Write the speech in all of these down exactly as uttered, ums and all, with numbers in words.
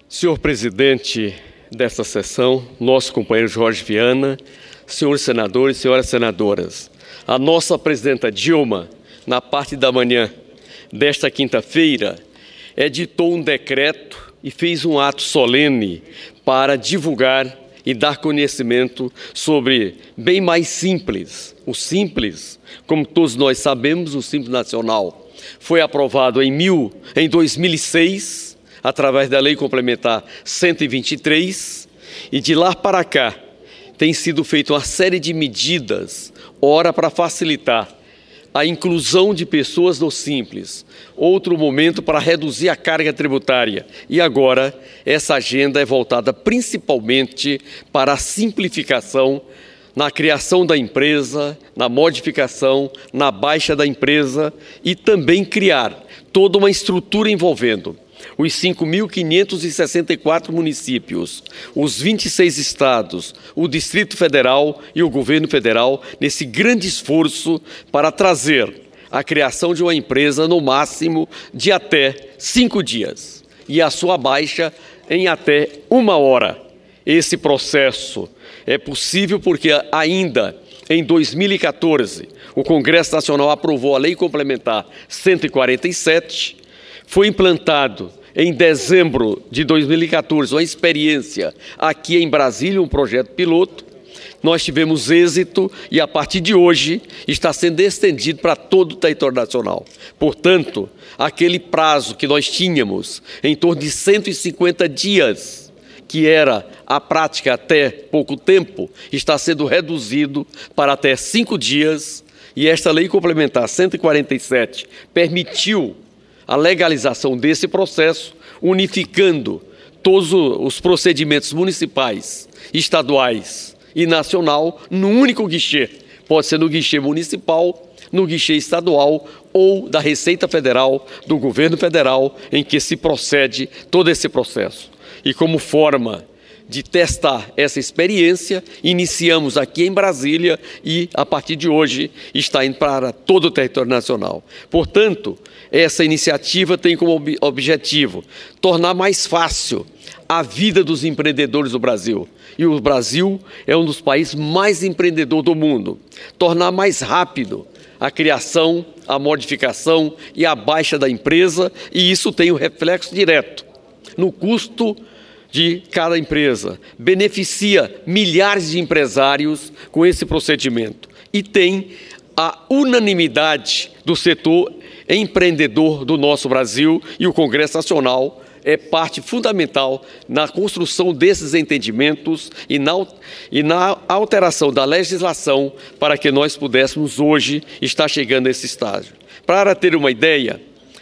Senhor presidente desta sessão, nosso companheiro Jorge Viana, senhores senadores e senhoras senadoras, a nossa presidenta Dilma, na parte da manhã desta quinta-feira, editou um decreto e fez um ato solene para divulgar e dar conhecimento sobre bem mais simples. O Simples, como todos nós sabemos, o Simples Nacional foi aprovado em, mil, em dois mil e seis, através da Lei Complementar cento e vinte e três, e de lá para cá tem sido feita uma série de medidas, ora para facilitar a inclusão de pessoas no Simples, outro momento para reduzir a carga tributária. E agora essa agenda é voltada principalmente para a simplificação na criação da empresa, na modificação, na baixa da empresa e também criar toda uma estrutura envolvendo os cinco mil quinhentos e sessenta e quatro municípios, os vinte e seis estados, o Distrito Federal e o Governo Federal, nesse grande esforço para trazer a criação de uma empresa no máximo de até cinco dias e a sua baixa em até uma hora. Esse processo é possível porque ainda em dois mil e quatorze o Congresso Nacional aprovou a Lei Complementar cento e quarenta e sete, foi implantado em dezembro de dois mil e quatorze uma experiência aqui em Brasília, um projeto piloto. Nós tivemos êxito e a partir de hoje está sendo estendido para todo o território nacional. Portanto, aquele prazo que nós tínhamos em torno de cento e cinquenta dias, que era a prática até pouco tempo, está sendo reduzido para até cinco dias e esta Lei Complementar cento e quarenta e sete permitiu a legalização desse processo, unificando todos os procedimentos municipais, estaduais e nacional num único guichê. Pode ser no guichê municipal, no guichê estadual ou da Receita Federal, do Governo Federal, em que se procede todo esse processo. E como forma de testar essa experiência, iniciamos aqui em Brasília e, a partir de hoje, está indo para todo o território nacional. Portanto, essa iniciativa tem como ob- objetivo tornar mais fácil a vida dos empreendedores do Brasil. E o Brasil é um dos países mais empreendedores do mundo. Tornar mais rápido a criação, a modificação e a baixa da empresa, e isso tem um reflexo direto no custo de cada empresa, beneficia milhares de empresários com esse procedimento e tem a unanimidade do setor empreendedor do nosso Brasil e o Congresso Nacional é parte fundamental na construção desses entendimentos e na, e na alteração da legislação para que nós pudéssemos hoje estar chegando a esse estágio. Para ter uma ideia,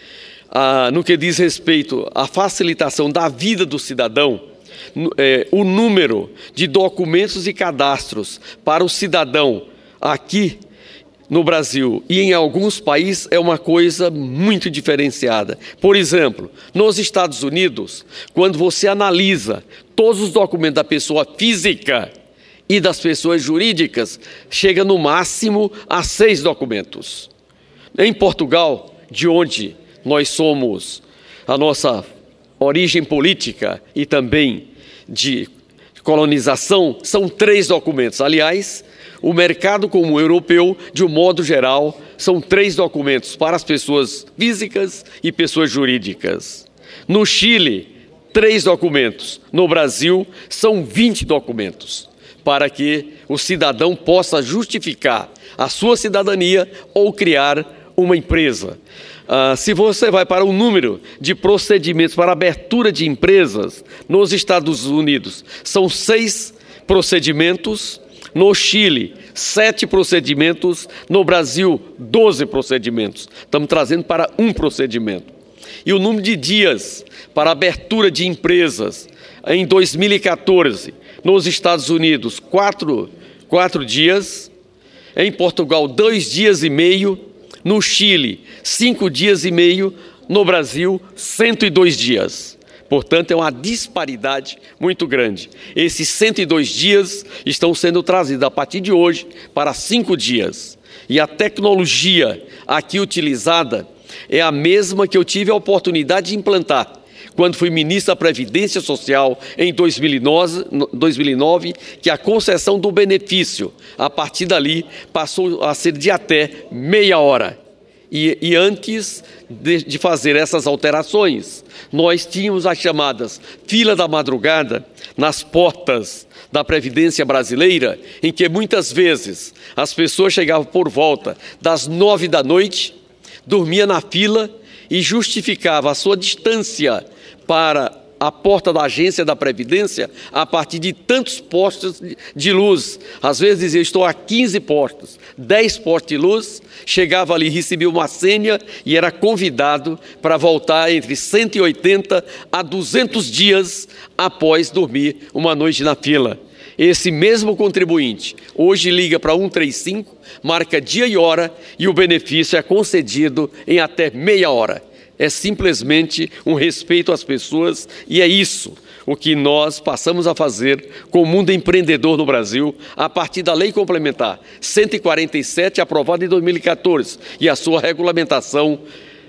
Ah, no que diz respeito à facilitação da vida do cidadão, é, o número de documentos e cadastros para o cidadão aqui no Brasil e em alguns países é uma coisa muito diferenciada. Por exemplo, nos Estados Unidos, quando você analisa todos os documentos da pessoa física e das pessoas jurídicas, chega no máximo a seis documentos. Em Portugal, de onde nós somos, a nossa origem política e também de colonização, são três documentos. Aliás, o mercado comum europeu, de um modo geral, são três documentos para as pessoas físicas e pessoas jurídicas. No Chile, três documentos. No Brasil, são vinte documentos, para que o cidadão possa justificar a sua cidadania ou criar uma empresa. Ah, se você vai para o número de procedimentos para abertura de empresas nos Estados Unidos, são seis procedimentos, no Chile, sete procedimentos, no Brasil, doze procedimentos. Estamos trazendo para um procedimento. E o número de dias para abertura de empresas em dois mil e quatorze, nos Estados Unidos, quatro, quatro dias, em Portugal, dois dias e meio, no Chile, cinco dias e meio, no Brasil, cento e dois dias. Portanto, é uma disparidade muito grande. Esses cento e dois dias estão sendo trazidos a partir de hoje para cinco dias. E a tecnologia aqui utilizada é a mesma que eu tive a oportunidade de implantar quando fui ministro da Previdência Social em dois mil e nove, que a concessão do benefício, a partir dali, passou a ser de até meia hora. E, e antes de, de fazer essas alterações, nós tínhamos as chamadas fila da madrugada nas portas da Previdência brasileira, em que muitas vezes as pessoas chegavam por volta das nove da noite, dormia na fila e justificava a sua distância para a porta da agência da Previdência a partir de tantos postos de luz. Às vezes dizia, estou a quinze postos, dez postos de luz, chegava ali, recebia uma senha e era convidado para voltar entre cento e oitenta a duzentos dias após dormir uma noite na fila. Esse mesmo contribuinte hoje liga para cento e trinta e cinco, marca dia e hora e o benefício é concedido em até meia hora. É simplesmente um respeito às pessoas e é isso o que nós passamos a fazer com o mundo empreendedor no Brasil a partir da Lei Complementar cento e quarenta e sete, aprovada em dois mil e quatorze, e a sua regulamentação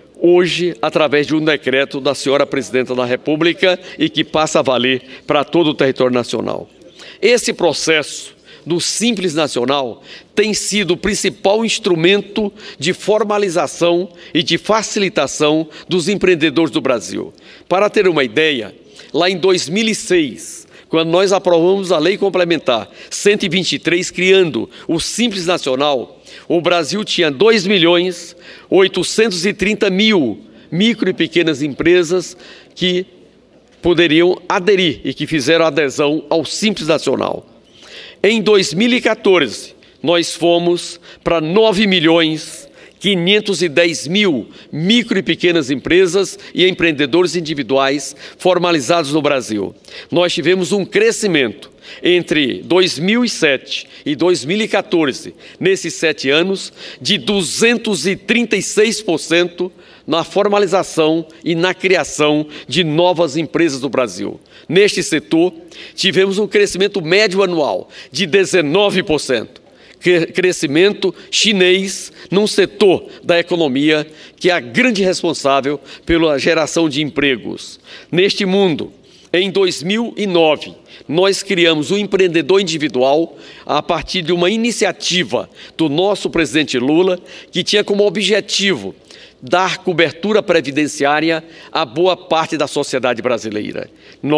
hoje através de um decreto da senhora Presidenta da República e que passa a valer para todo o território nacional. Esse processo do Simples Nacional tem sido o principal instrumento de formalização e de facilitação dos empreendedores do Brasil. Para ter uma ideia, lá em dois mil e seis, quando nós aprovamos a Lei Complementar cento e vinte e três, criando o Simples Nacional, o Brasil tinha dois milhões oitocentos e trinta mil micro e pequenas empresas que poderiam aderir e que fizeram adesão ao Simples Nacional. Em dois mil e quatorze, nós fomos para nove milhões quinhentos e dez mil micro e pequenas empresas e empreendedores individuais formalizados no Brasil. Nós tivemos um crescimento entre dois mil e sete e dois mil e quatorze, nesses sete anos, de duzentos e trinta e seis por cento na formalização e na criação de novas empresas do Brasil. Neste setor, tivemos um crescimento médio anual de dezenove por cento. Crescimento chinês num setor da economia que é a grande responsável pela geração de empregos. Neste mundo, em dois mil e nove, nós criamos o empreendedor individual a partir de uma iniciativa do nosso presidente Lula, que tinha como objetivo dar cobertura previdenciária a boa parte da sociedade brasileira.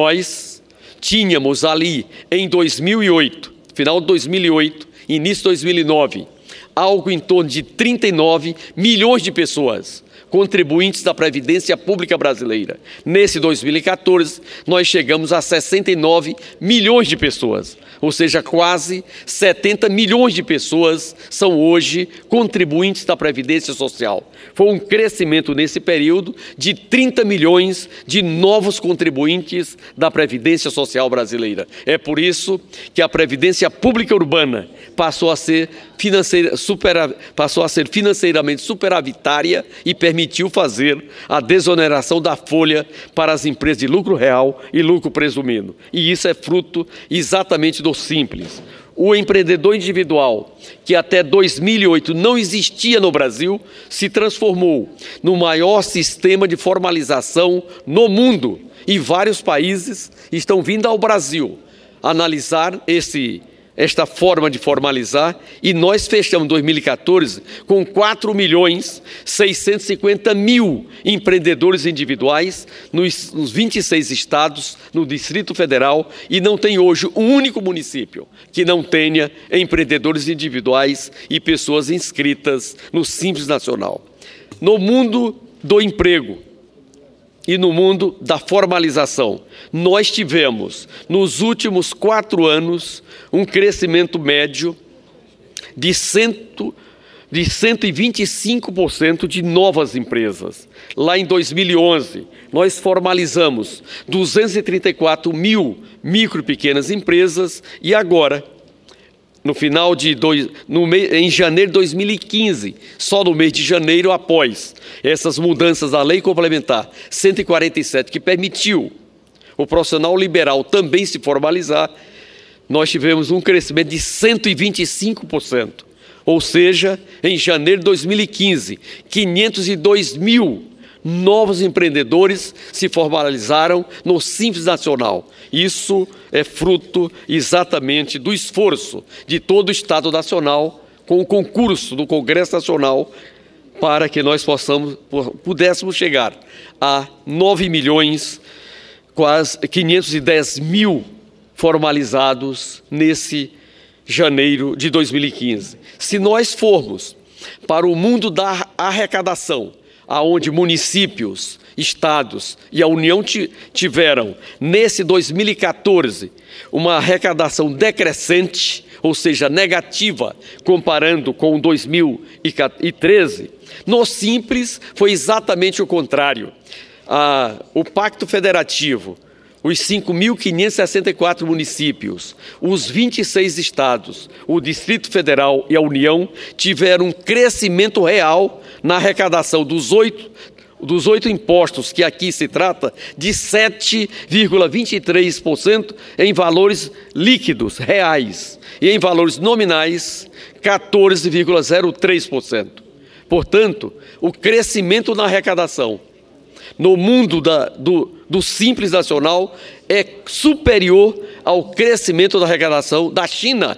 Nós tínhamos ali em dois mil e oito, final de dois mil e oito, início de dois mil e nove, algo em torno de trinta e nove milhões de pessoas contribuintes da Previdência Pública Brasileira. Nesse dois mil e quatorze, nós chegamos a sessenta e nove milhões de pessoas, ou seja, quase setenta milhões de pessoas são hoje contribuintes da Previdência Social. Foi um crescimento nesse período de trinta milhões de novos contribuintes da Previdência Social brasileira. É por isso que a Previdência Pública Urbana passou a ser, financeira, supera, passou a ser financeiramente superavitária e permitiu fazer a desoneração da folha para as empresas de lucro real e lucro presumido. E isso é fruto exatamente do Simples. O empreendedor individual, que até dois mil e oito não existia no Brasil, se transformou no maior sistema de formalização no mundo. E vários países estão vindo ao Brasil analisar esse esta forma de formalizar, e nós fechamos dois mil e quatorze com quatro milhões seiscentos e cinquenta mil empreendedores individuais nos, nos vinte e seis estados, no Distrito Federal, e não tem hoje um único município que não tenha empreendedores individuais e pessoas inscritas no Simples Nacional. No mundo do emprego e no mundo da formalização, nós tivemos, nos últimos quatro anos, um crescimento médio de, cento, de cento e vinte e cinco por cento de novas empresas. Lá em dois mil e onze, nós formalizamos duzentos e trinta e quatro mil micro e pequenas empresas e agora, no final de dois, no mês, em janeiro de dois mil e quinze, só no mês de janeiro, após essas mudanças da Lei Complementar cento e quarenta e sete, que permitiu o profissional liberal também se formalizar, nós tivemos um crescimento de cento e vinte e cinco por cento. Ou seja, em janeiro de dois mil e quinze, quinhentos e dois mil novos empreendedores se formalizaram no Simples Nacional. Isso é fruto exatamente do esforço de todo o Estado Nacional com o concurso do Congresso Nacional para que nós possamos, pudéssemos chegar a nove milhões, quase quinhentos e dez mil formalizados nesse janeiro de dois mil e quinze. Se nós formos para o mundo da arrecadação, aonde municípios, estados e a União tiveram, nesse dois mil e quatorze, uma arrecadação decrescente, ou seja, negativa, comparando com dois mil e treze, no Simples foi exatamente o contrário. Ah, o Pacto Federativo, os cinco mil quinhentos e sessenta e quatro municípios, os vinte e seis estados, o Distrito Federal e a União tiveram um crescimento real na arrecadação dos oito, dos oito impostos, que aqui se trata, de sete vírgula vinte e três por cento em valores líquidos, reais, e em valores nominais, quatorze vírgula zero três por cento. Portanto, o crescimento na arrecadação no mundo da, do, do Simples Nacional é superior ao crescimento da arrecadação da China.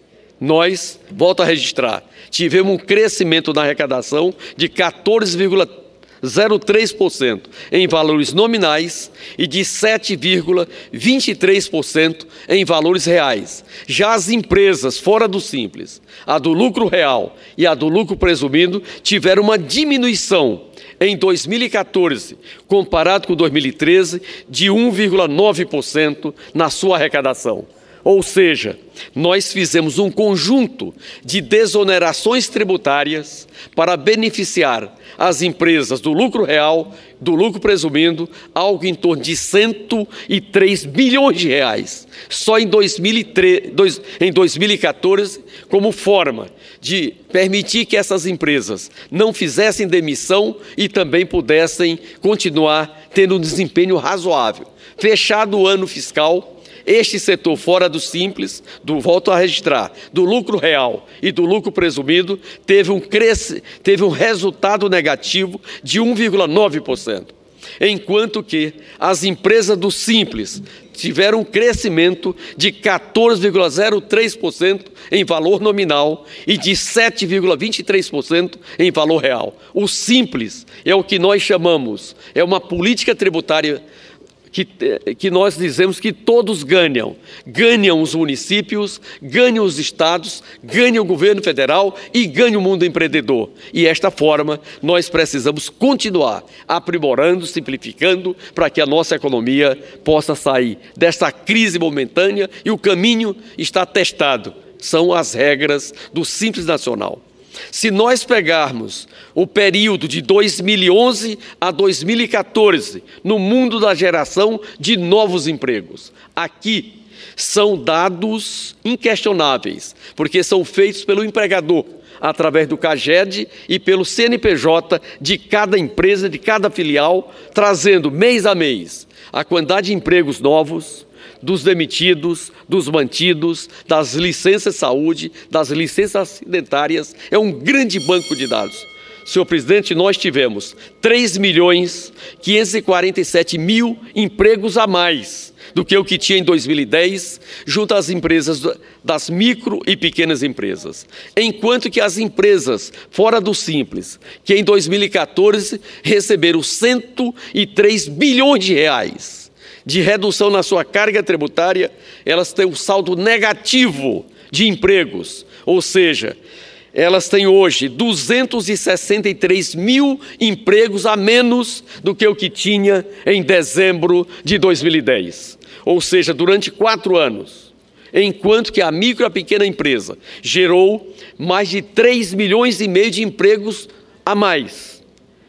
Nós, volto a registrar, tivemos um crescimento na arrecadação de quatorze vírgula zero três por cento em valores nominais e de sete vírgula vinte e três por cento em valores reais. Já as empresas fora do Simples, a do lucro real e a do lucro presumido, tiveram uma diminuição em dois mil e quatorze, comparado com dois mil e treze, de um vírgula nove por cento na sua arrecadação. Ou seja, nós fizemos um conjunto de desonerações tributárias para beneficiar as empresas do lucro real, do lucro presumindo, algo em torno de cento e três bilhões de reais. Só em dois mil e treze, dois, em dois mil e quatorze, como forma de permitir que essas empresas não fizessem demissão e também pudessem continuar tendo um desempenho razoável. Fechado o ano fiscal, este setor fora do Simples, do, volto a registrar, do lucro real e do lucro presumido, teve um, cresce, teve um resultado negativo de um vírgula nove por cento. Enquanto que as empresas do Simples tiveram um crescimento de quatorze vírgula zero três por cento em valor nominal e de sete vírgula vinte e três por cento em valor real. O Simples é o que nós chamamos, é uma política tributária Que, que nós dizemos que todos ganham. Ganham os municípios, ganham os estados, ganha o governo federal e ganha o mundo empreendedor. E esta forma nós precisamos continuar aprimorando, simplificando, para que a nossa economia possa sair desta crise momentânea, e o caminho está testado. São as regras do Simples Nacional. Se nós pegarmos o período de dois mil e onze a dois mil e quatorze, no mundo da geração de novos empregos, aqui são dados inquestionáveis, porque são feitos pelo empregador, através do CAGED e pelo C N P J de cada empresa, de cada filial, trazendo mês a mês a quantidade de empregos novos, dos demitidos, dos mantidos, das licenças de saúde, das licenças acidentárias. É um grande banco de dados. Senhor presidente, nós tivemos três milhões quinhentos e quarenta e sete mil empregos a mais do que o que tinha em dois mil e dez, junto às empresas das micro e pequenas empresas. Enquanto que as empresas fora do Simples, que em dois mil e quatorze receberam cento e três bilhões de reais de redução na sua carga tributária, elas têm um saldo negativo de empregos, ou seja, elas têm hoje duzentos e sessenta e três mil empregos a menos do que o que tinha em dezembro de dois mil e dez. Ou seja, durante quatro anos, enquanto que a micro e a pequena empresa gerou mais de três milhões e meio de empregos a mais.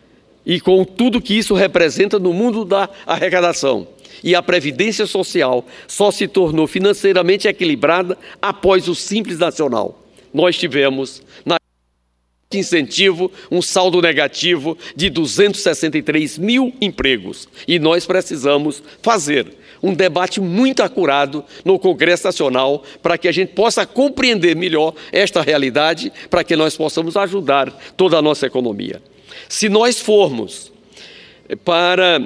E com tudo que isso representa no mundo da arrecadação. E a Previdência Social só se tornou financeiramente equilibrada após o Simples Nacional. Nós tivemos, na incentivo, um saldo negativo de duzentos e sessenta e três mil empregos. E nós precisamos fazer um debate muito acurado no Congresso Nacional para que a gente possa compreender melhor esta realidade, para que nós possamos ajudar toda a nossa economia. Se nós formos para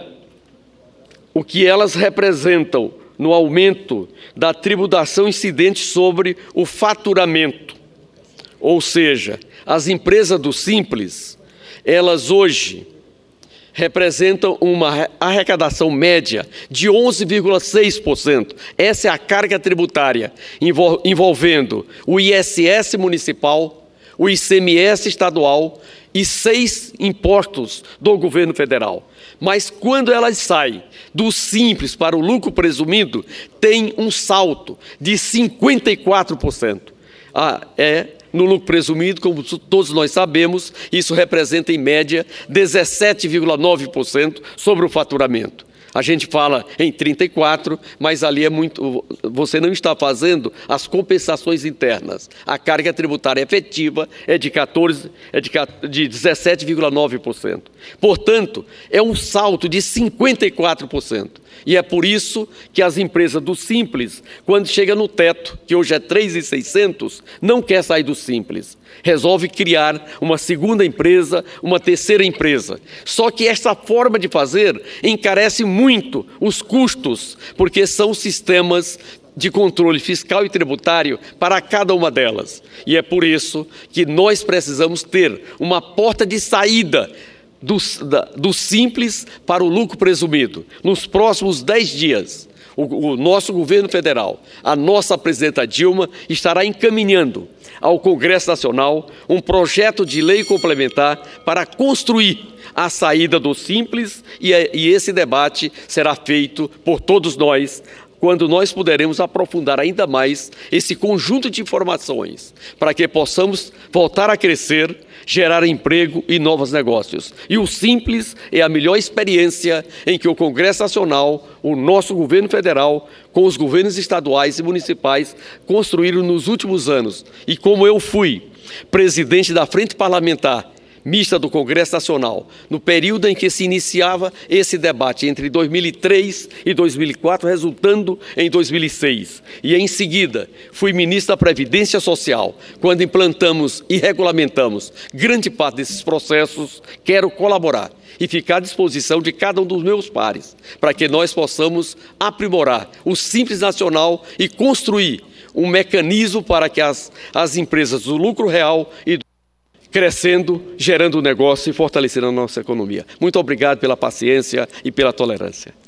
o que elas representam no aumento da tributação incidente sobre o faturamento. Ou seja, as empresas do Simples, elas hoje representam uma arrecadação média de onze vírgula seis por cento. Essa é a carga tributária, envolvendo o I S S municipal, o I C M S estadual e seis impostos do governo federal. Mas quando elas saem do Simples para o lucro presumido, tem um salto de cinquenta e quatro por cento. Ah, é... No lucro presumido, como todos nós sabemos, isso representa, em média, dezessete vírgula nove por cento sobre o faturamento. A gente fala em trinta e quatro por cento, mas ali é muito. Você não está fazendo as compensações internas. A carga tributária efetiva é de, quatorze, é de, de dezessete vírgula nove por cento. Portanto, é um salto de cinquenta e quatro por cento. E é por isso que as empresas do Simples, quando chega no teto, que hoje é três mil e seiscentos, não quer sair do Simples. Resolve criar uma segunda empresa, uma terceira empresa. Só que essa forma de fazer encarece muito os custos, porque são sistemas de controle fiscal e tributário para cada uma delas. E é por isso que nós precisamos ter uma porta de saída Do, da, do Simples para o lucro presumido. Nos próximos dez dias, o, o nosso governo federal, a nossa presidenta Dilma, estará encaminhando ao Congresso Nacional um projeto de lei complementar para construir a saída do Simples e, e esse debate será feito por todos nós, quando nós poderemos aprofundar ainda mais esse conjunto de informações, para que possamos voltar a crescer, gerar emprego e novos negócios. E o Simples é a melhor experiência em que o Congresso Nacional, o nosso governo federal, com os governos estaduais e municipais, construíram nos últimos anos. E como eu fui presidente da Frente Parlamentar Mista do Congresso Nacional, no período em que se iniciava esse debate entre dois mil e três e dois mil e quatro, resultando em dois mil e seis. E em seguida, fui ministro da Previdência Social, quando implantamos e regulamentamos grande parte desses processos. Quero colaborar e ficar à disposição de cada um dos meus pares, para que nós possamos aprimorar o Simples Nacional e construir um mecanismo para que as, as empresas do lucro real e do crescendo, gerando negócio e fortalecendo a nossa economia. Muito obrigado pela paciência e pela tolerância.